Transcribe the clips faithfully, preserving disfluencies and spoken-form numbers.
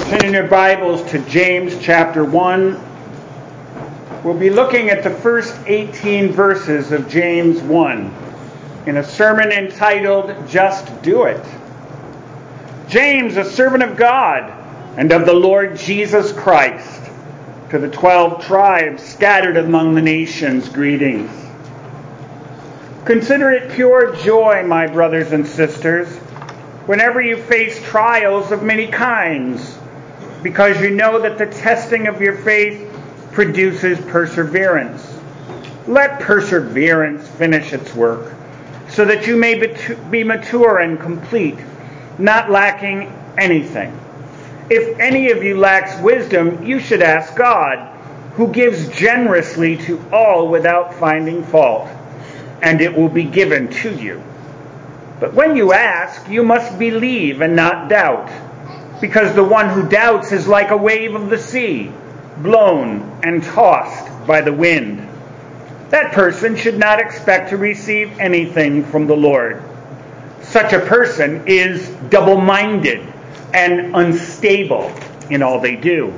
Turn in your Bibles to James chapter one. We'll be looking at the first eighteen verses of James one in a sermon entitled, Just Do It. James, a servant of God and of the Lord Jesus Christ, to the twelve tribes scattered among the nations, greetings. Consider it pure joy, my brothers and sisters, whenever you face trials of many kinds, because you know that the testing of your faith produces perseverance. Let perseverance finish its work, so that you may be mature and complete, not lacking anything. If any of you lacks wisdom, you should ask God, who gives generously to all without finding fault, and it will be given to you. But when you ask, you must believe and not doubt, because the one who doubts is like a wave of the sea, blown and tossed by the wind. That person should not expect to receive anything from the Lord. Such a person is double-minded and unstable in all they do.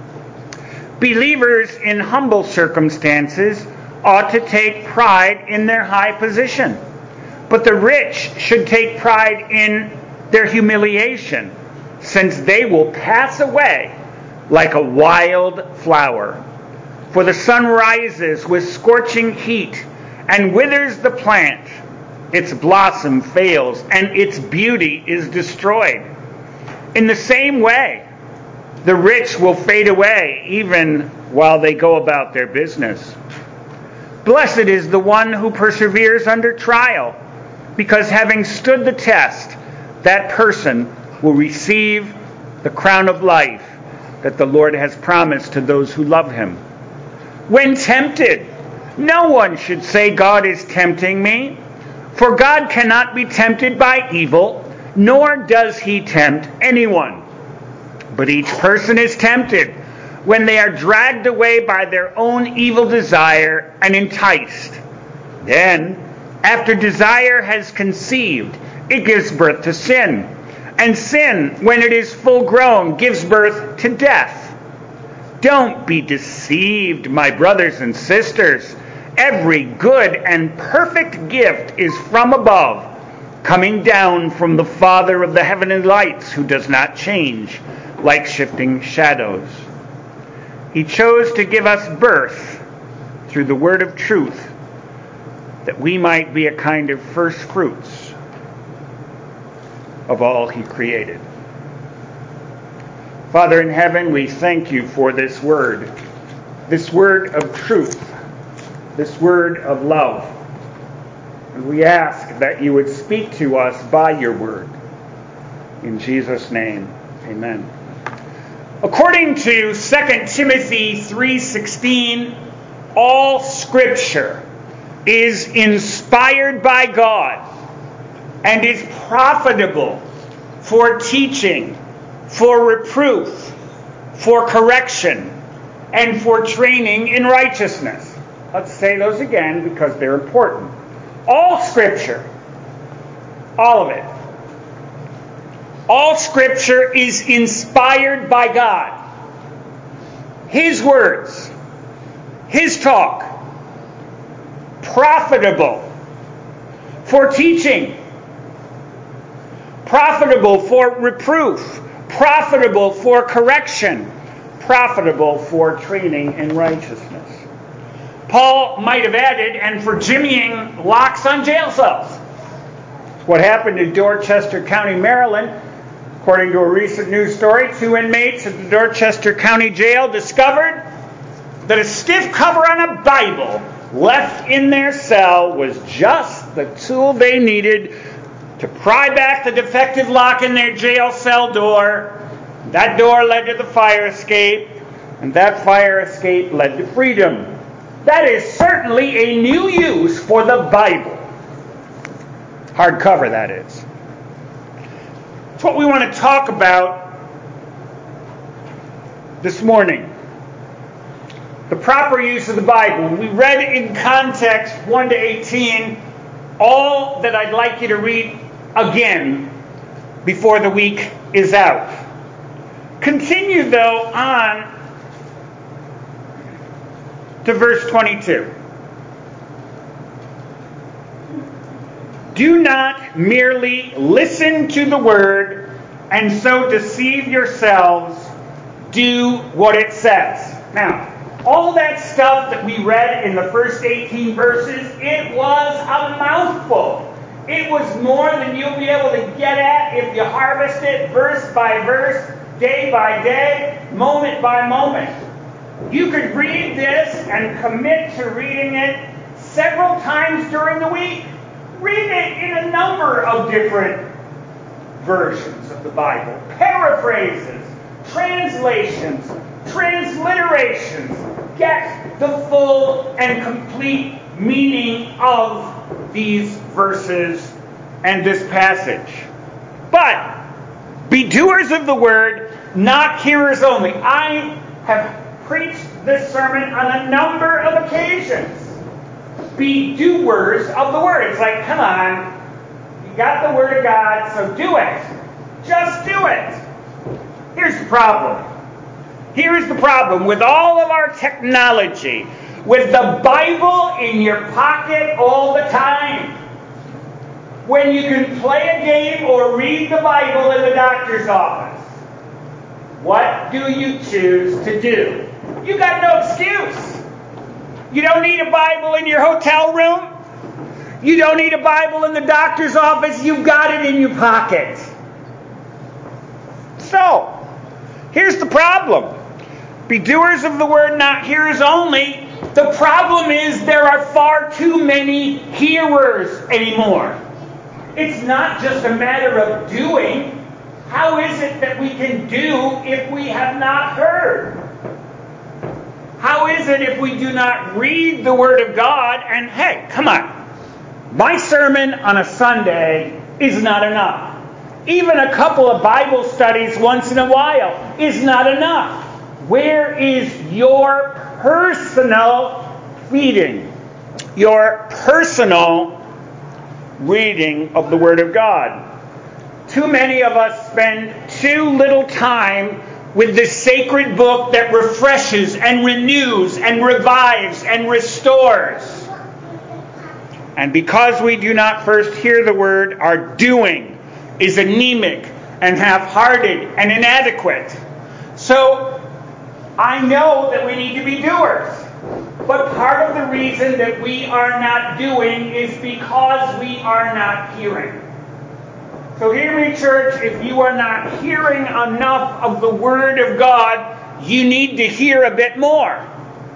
Believers in humble circumstances ought to take pride in their high position, but the rich should take pride in their humiliation, since they will pass away like a wild flower. For the sun rises with scorching heat and withers the plant. Its blossom fails and its beauty is destroyed. In the same way, the rich will fade away even while they go about their business. Blessed is the one who perseveres under trial, because having stood the test, that person will receive the crown of life that the Lord has promised to those who love him. When tempted, no one should say, God is tempting me, for God cannot be tempted by evil, nor does he tempt anyone. But each person is tempted when they are dragged away by their own evil desire and enticed. Then, after desire has conceived, it gives birth to sin. And sin, when it is full grown, gives birth to death. Don't be deceived, my brothers and sisters. Every good and perfect gift is from above, coming down from the Father of the heavenly lights, who does not change like shifting shadows. He chose to give us birth through the word of truth, that we might be a kind of first fruits of all he created. Father in heaven, we thank you for this word, this word of truth, this word of love. And we ask that you would speak to us by your word. In Jesus' name, amen. According to Second Timothy three sixteen, all Scripture is inspired by God and is profitable for teaching, for reproof, for correction, and for training in righteousness. Let's say those again because they're important. All Scripture, all of it, all Scripture is inspired by God. His words, His talk, profitable for teaching, profitable for reproof, profitable for correction, profitable for training in righteousness. Paul might have added, and for jimmying locks on jail cells. What happened in Dorchester County, Maryland, according to a recent news story, two inmates at the Dorchester County Jail discovered that a stiff cover on a Bible left in their cell was just the tool they needed to pry back the defective lock in their jail cell door. That door led to the fire escape, and that fire escape led to freedom. That is certainly a new use for the Bible. Hardcover, that is. It's what we want to talk about this morning. The proper use of the Bible. We read in context one to eighteen. All that I'd like you to read again before the week is out. Continue, though, on to verse twenty-two. Do not merely listen to the word and so deceive yourselves. Do what it says. Now, all that stuff that we read in the first eighteen verses, it was a mouthful. It was more than you'll be able to get at if you harvest it verse by verse, day by day, moment by moment. You could read this and commit to reading it several times during the week. Read it in a number of different versions of the Bible. Paraphrases, translations, transliterations. Get the full and complete meaning of these verses and this passage. But be doers of the word, not hearers only. I have preached this sermon on a number of occasions. Be doers of the word. It's like, come on, you got the word of God, so do it. Just do it. Here's the problem. Here's the problem with all of our technology, with the Bible in your pocket all the time. When you can play a game or read the Bible in the doctor's office, what do you choose to do? You got no excuse. You don't need a Bible in your hotel room. You don't need a Bible in the doctor's office. You've got it in your pocket. So, here's the problem. Be doers of the word, not hearers only. The problem is there are far too many hearers anymore. It's not just a matter of doing. How is it that we can do if we have not heard? How is it if we do not read the Word of God? And hey, come on. My sermon on a Sunday is not enough. Even a couple of Bible studies once in a while is not enough. Where is your personal feeding? Your personal reading of the Word of God. Too many of us spend too little time with this sacred book that refreshes and renews and revives and restores. And because we do not first hear the word, our doing is anemic and half-hearted and inadequate. So, I know that we need to be doers. But part of the reason that we are not doing is because we are not hearing. So hear me, church, if you are not hearing enough of the Word of God, you need to hear a bit more.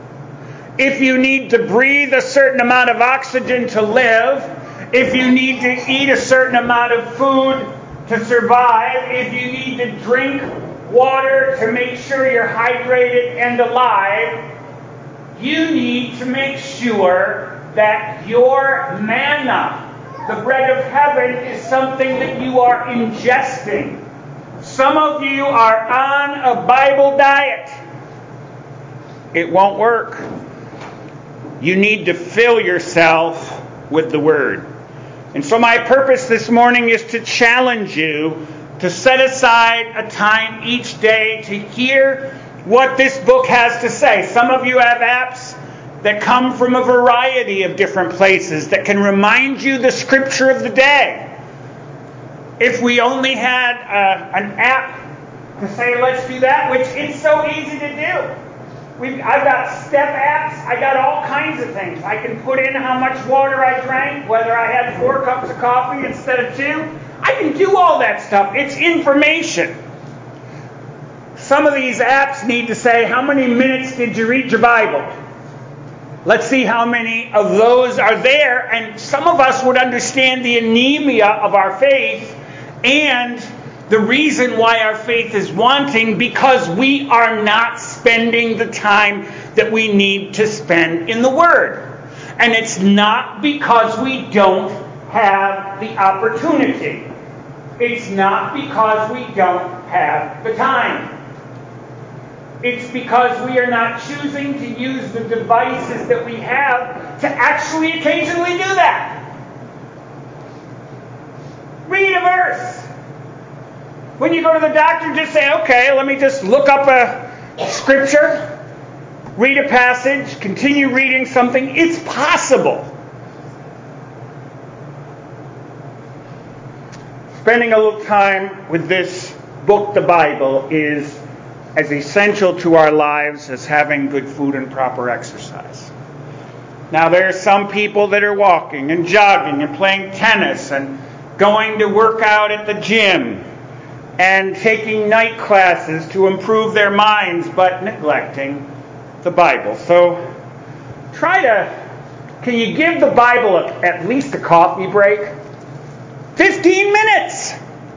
If you need to breathe a certain amount of oxygen to live, if you need to eat a certain amount of food to survive, if you need to drink water to make sure you're hydrated and alive, you need to make sure that your manna, the bread of heaven, is something that you are ingesting. Some of you are on a Bible diet. It won't work. You need to fill yourself with the Word. And so my purpose this morning is to challenge you to set aside a time each day to hear what this book has to say. Some of you have apps that come from a variety of different places that can remind you the scripture of the day. If we only had uh, an app to say, let's do that, which it's so easy to do. We've, I've got step apps. I got all kinds of things. I can put in how much water I drank, whether I had four cups of coffee instead of two. I can do all that stuff. It's information. Some of these apps need to say, how many minutes did you read your Bible? Let's see how many of those are there. And some of us would understand the anemia of our faith and the reason why our faith is wanting, because we are not spending the time that we need to spend in the Word. And it's not because we don't have the opportunity. It's not because we don't have the time. It's because we are not choosing to use the devices that we have to actually occasionally do that. Read a verse. When you go to the doctor, just say, okay, let me just look up a scripture, read a passage, continue reading something. It's possible. Spending a little time with this book, the Bible, is as essential to our lives as having good food and proper exercise. Now, there are some people that are walking and jogging and playing tennis and going to work out at the gym and taking night classes to improve their minds, but neglecting the Bible. So try to, can you give the Bible a, at least a coffee break? fifteen minutes!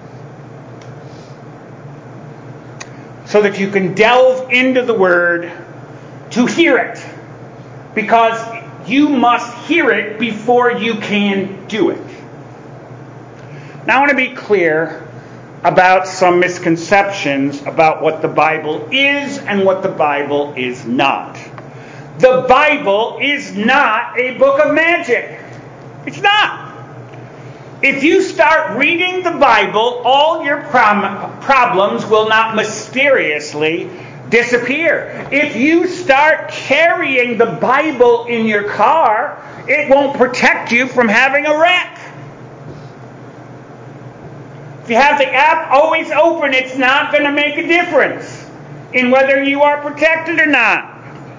So that you can delve into the Word to hear it. Because you must hear it before you can do it. Now I want to be clear about some misconceptions about what the Bible is and what the Bible is not. The Bible is not a book of magic. It's not. If you start reading the Bible, all your prom- problems will not mysteriously disappear. If you start carrying the Bible in your car, it won't protect you from having a wreck. If you have the app always open, it's not going to make a difference in whether you are protected or not.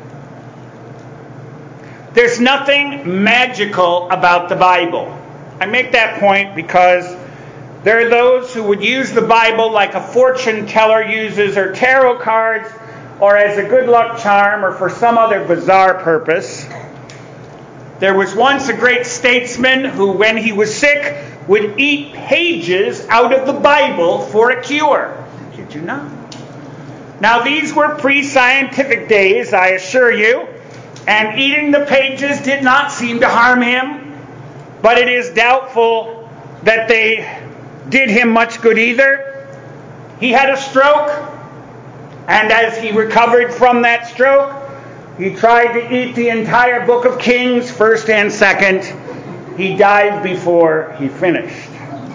There's nothing magical about the Bible. I make that point because there are those who would use the Bible like a fortune teller uses her tarot cards, or as a good luck charm, or for some other bizarre purpose. There was once a great statesman who, when he was sick, would eat pages out of the Bible for a cure. Did you know? Now, these were pre-scientific days, I assure you, and eating the pages did not seem to harm him, but it is doubtful that they did him much good either. He had a stroke, and as he recovered from that stroke, he tried to eat the entire book of Kings, first and second. He died before he finished.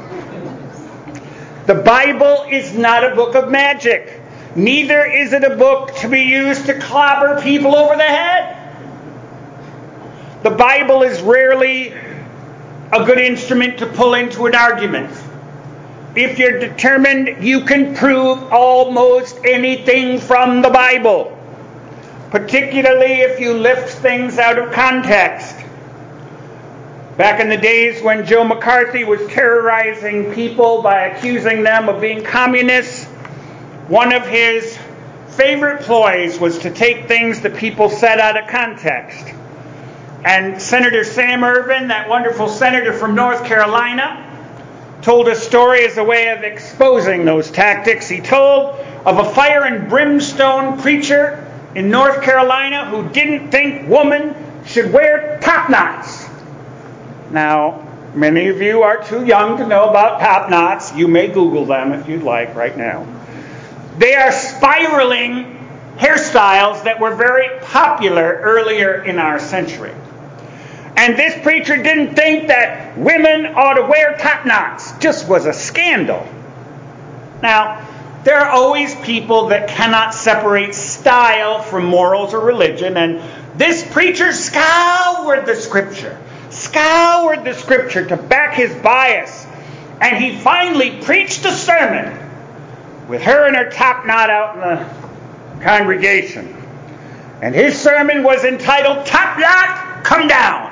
The Bible is not a book of magic. Neither is it a book to be used to clobber people over the head. The Bible is rarely a good instrument to pull into an argument. If you're determined, you can prove almost anything from the Bible, particularly if you lift things out of context. Back in the days when Joe McCarthy was terrorizing people by accusing them of being communists, one of his favorite ploys was to take things that people said out of context. And Senator Sam Ervin, that wonderful senator from North Carolina, told a story as a way of exposing those tactics. He told of a fire and brimstone preacher in North Carolina who didn't think women should wear top knots. Now, many of you are too young to know about top knots. You may Google them if you'd like right now. They are spiraling hairstyles that were very popular earlier in our century. And this preacher didn't think that women ought to wear top knots. Just was a scandal. Now, there are always people that cannot separate style from morals or religion, and this preacher scoured the Scripture. Scoured the Scripture to back his bias. And he finally preached a sermon with her and her top knot out in the congregation. And his sermon was entitled, "Top Knot, Come Down."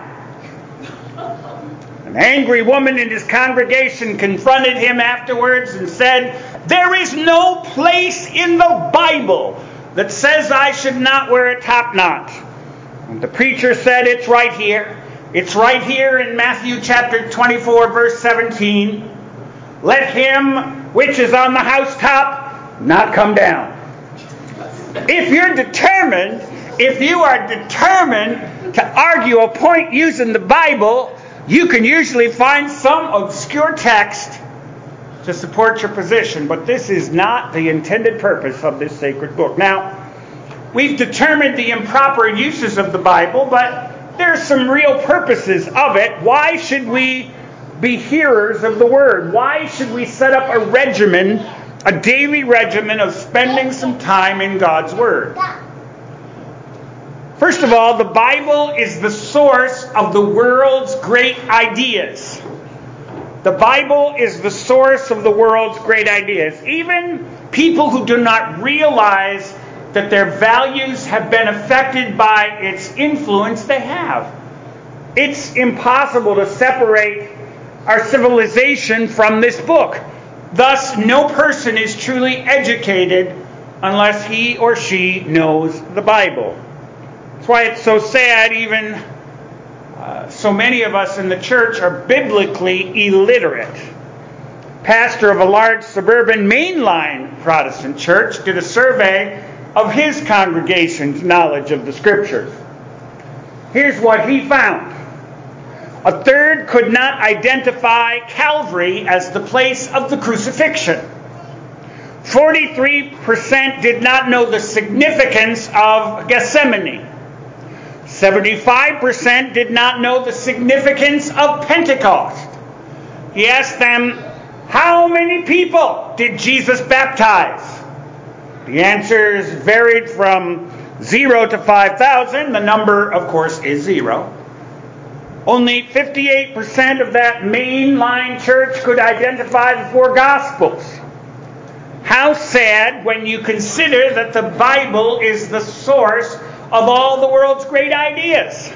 An angry woman in his congregation confronted him afterwards and said, "There is no place in the Bible that says I should not wear a top knot." And the preacher said, "It's right here. It's right here in Matthew chapter twenty-four, verse seventeen. Let him which is on the housetop not come down." If you're determined, if you are determined to argue a point using the Bible, you can usually find some obscure text to support your position. But this is not the intended purpose of this sacred book. Now, we've determined the improper uses of the Bible, but there's some real purposes of it. Why should we be hearers of the Word? Why should we set up a regimen a daily regimen of spending some time in God's Word. First of all, the Bible is the source of the world's great ideas. The Bible is the source of the world's great ideas. Even people who do not realize that their values have been affected by its influence, they have. It's impossible to separate our civilization from this book. Thus, no person is truly educated unless he or she knows the Bible. That's why it's so sad even uh, so many of us in the church are biblically illiterate. Pastor of a large suburban mainline Protestant church did a survey of his congregation's knowledge of the Scriptures. Here's what he found. A third could not identify Calvary as the place of the crucifixion. forty-three percent did not know the significance of Gethsemane. seventy-five percent did not know the significance of Pentecost. He asked them, how many people did Jesus baptize? The answers varied from zero to five thousand. The number, of course, is zero. Only fifty-eight percent of that mainline church could identify the four Gospels. How sad when you consider that the Bible is the source of all the world's great ideas.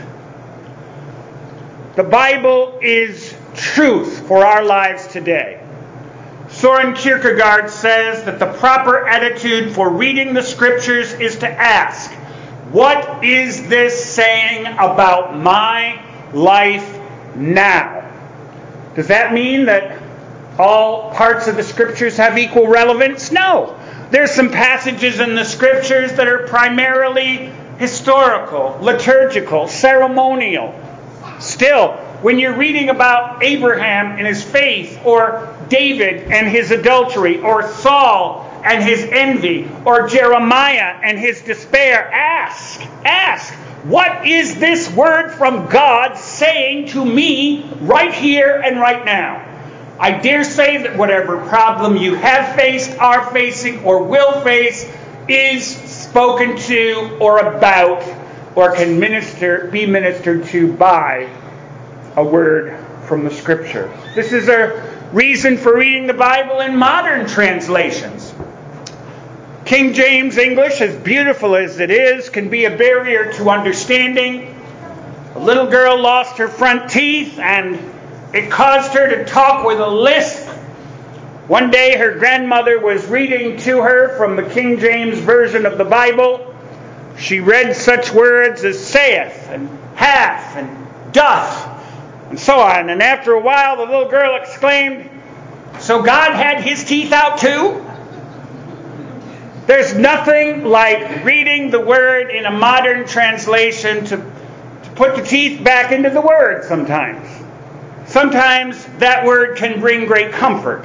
The Bible is truth for our lives today. Soren Kierkegaard says that the proper attitude for reading the Scriptures is to ask, what is this saying about my life now? Does that mean that all parts of the Scriptures have equal relevance? No. There's some passages in the Scriptures that are primarily historical, liturgical, ceremonial. Still, when you're reading about Abraham and his faith, or David and his adultery, or Saul and his envy, or Jeremiah and his despair, ask, ask, what is this word from God saying to me right here and right now? I dare say that whatever problem you have faced, are facing, or will face is spoken to or about, or can minister, be ministered to by a word from the Scripture. This is a reason for reading the Bible in modern translations. King James English, as beautiful as it is, can be a barrier to understanding. A little girl lost her front teeth, and it caused her to talk with a lisp. One day her grandmother was reading to her from the King James Version of the Bible. She read such words as saith, and hath, and doth, and so on. And after a while the little girl exclaimed, so God had his teeth out too? There's nothing like reading the Word in a modern translation to, to put the teeth back into the Word sometimes. Sometimes that word can bring great comfort.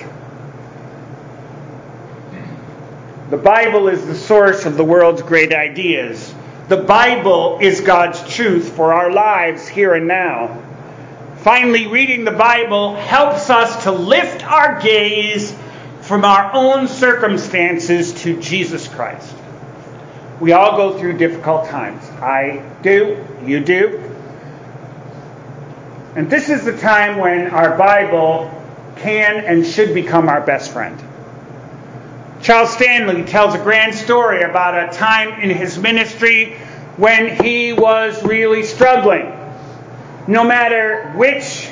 The Bible is the source of the world's great ideas. The Bible is God's truth for our lives here and now. Finally, reading the Bible helps us to lift our gaze from our own circumstances to Jesus Christ. We all go through difficult times. I do. You do. And this is the time when our Bible can and should become our best friend. Charles Stanley tells a grand story about a time in his ministry when he was really struggling. No matter which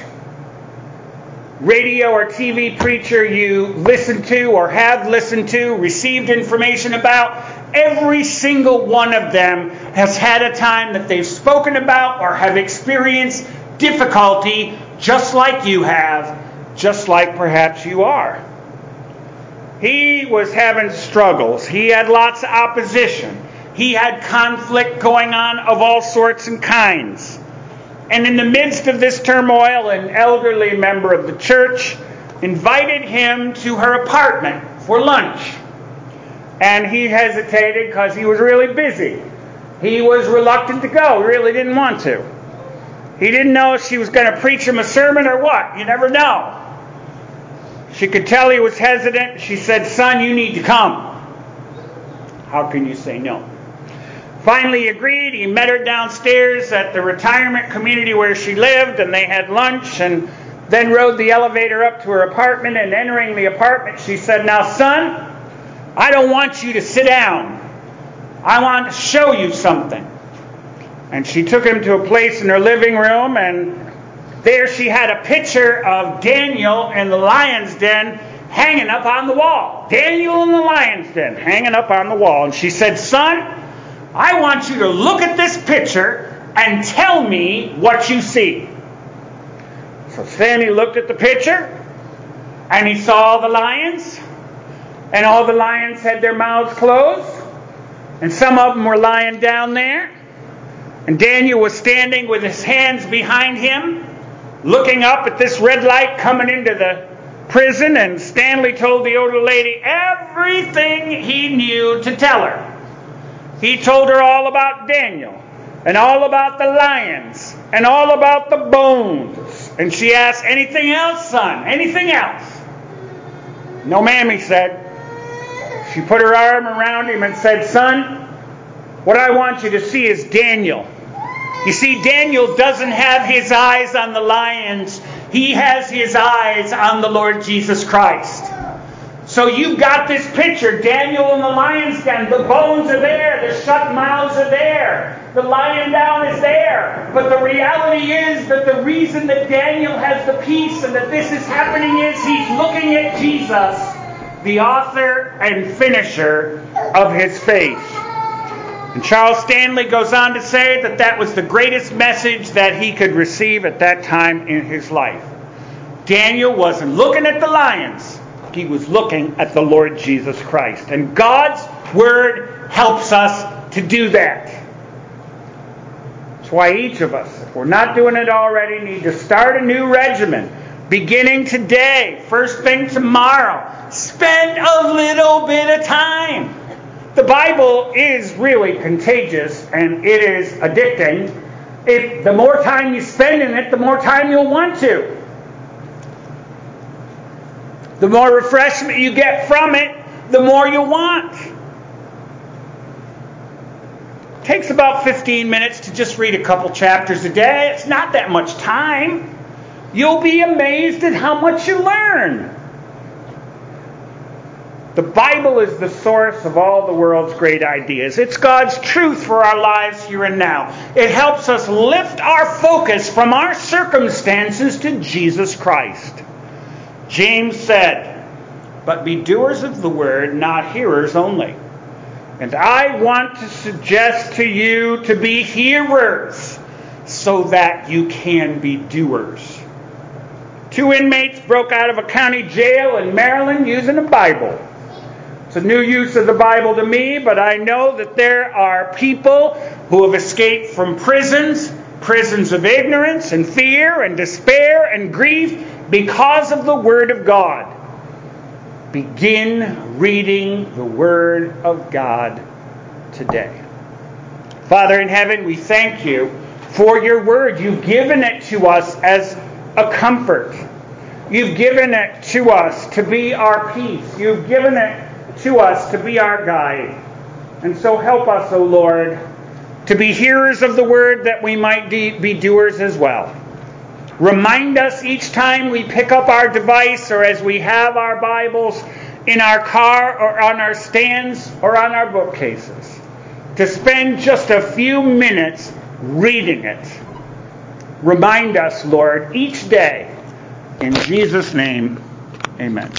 radio or T V preacher you listen to or have listened to, received information about, every single one of them has had a time that they've spoken about or have experienced difficulty just like you have, just like perhaps you are. He was having struggles. He had lots of opposition. He had conflict going on of all sorts and kinds. And in the midst of this turmoil, an elderly member of the church invited him to her apartment for lunch. And he hesitated because he was really busy. He was reluctant to go. He really didn't want to. He didn't know if she was going to preach him a sermon or what. You never know. She could tell he was hesitant. She said, "Son, you need to come." How can you say no? Finally he agreed. He met her downstairs at the retirement community where she lived, and they had lunch, and then rode the elevator up to her apartment. And entering the apartment, she said, "Now, son, I don't want you to sit down. I want to show you something." And she took him to a place in her living room, and there she had a picture of Daniel in the lion's den hanging up on the wall. Daniel in the lion's den hanging up on the wall. And she said, "Son, I want you to look at this picture and tell me what you see." So Sammy looked at the picture, and he saw all the lions, and all the lions had their mouths closed, and some of them were lying down there. And Daniel was standing with his hands behind him, looking up at this red light coming into the prison. And Stanley told the older lady everything he knew to tell her. He told her all about Daniel, and all about the lions, and all about the bones. And she asked, "Anything else, son? Anything else?" "No, ma'am," he said. She put her arm around him and said, "Son, what I want you to see is Daniel. You see, Daniel doesn't have his eyes on the lions. He has his eyes on the Lord Jesus Christ. So you've got this picture, Daniel in the lion's den. The bones are there. The shut mouths are there. The lying down is there. But the reality is that the reason that Daniel has the peace and that this is happening is he's looking at Jesus, the author and finisher of his faith." And Charles Stanley goes on to say that that was the greatest message that he could receive at that time in his life. Daniel wasn't looking at the lions. He was looking at the Lord Jesus Christ. And God's Word helps us to do that. That's why each of us, if we're not doing it already, need to start a new regimen. Beginning today, first thing tomorrow, spend a little bit of time. The Bible is really contagious, and it is addicting. It, the more time you spend in it, the more time you'll want to. The more refreshment you get from it, the more you want. It takes about fifteen minutes to just read a couple chapters a day. It's not that much time. You'll be amazed at how much you learn. The Bible is the source of all the world's great ideas. It's God's truth for our lives here and now. It helps us lift our focus from our circumstances to Jesus Christ. James said, "But be doers of the word, not hearers only." And I want to suggest to you to be hearers so that you can be doers. Two inmates broke out of a county jail in Maryland using a Bible. It's a new use of the Bible to me, but I know that there are people who have escaped from prisons, prisons of ignorance and fear and despair and grief because of the Word of God. Begin reading the Word of God today. Father in heaven, we thank you for your Word. You've given it to us as a comfort. You've given it to us to be our peace. You've given it to us to be our guide. And so help us, O Lord, to be hearers of the word that we might be doers as well. Remind us each time we pick up our device or as we have our Bibles in our car or on our stands or on our bookcases to spend just a few minutes reading it. Remind us, Lord, each day. In Jesus' name, amen.